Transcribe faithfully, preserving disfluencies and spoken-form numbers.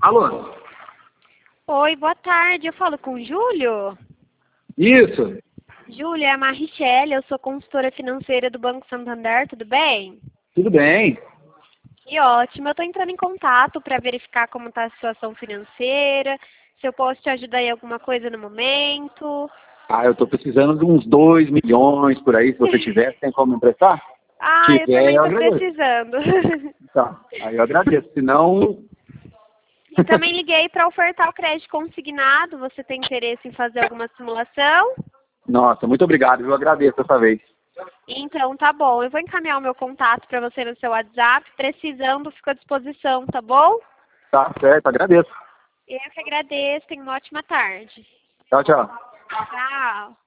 Alô? Oi, boa tarde. Eu falo com o Júlio? Isso. Júlio, é a Marichelli, eu sou consultora financeira do Banco Santander, tudo bem? Tudo bem? Que ótimo. Eu estou entrando em contato para verificar como está a situação financeira, se eu posso te ajudar em alguma coisa no momento. Ah, eu tô precisando de uns dois milhões por aí, se você tiver, tem como me emprestar? Ah, Se eu tiver, também eu estou agradeço. precisando. Tá, aí eu agradeço, senão... E também liguei para ofertar o crédito consignado. Você tem interesse em fazer alguma simulação? Nossa, muito obrigado, eu agradeço dessa vez. Então, tá bom. Eu vou encaminhar o meu contato para você no seu WhatsApp. Precisando, fico à disposição, tá bom? Tá certo, agradeço. Eu que agradeço. Tenha uma ótima tarde. Tchau, tchau. Tchau.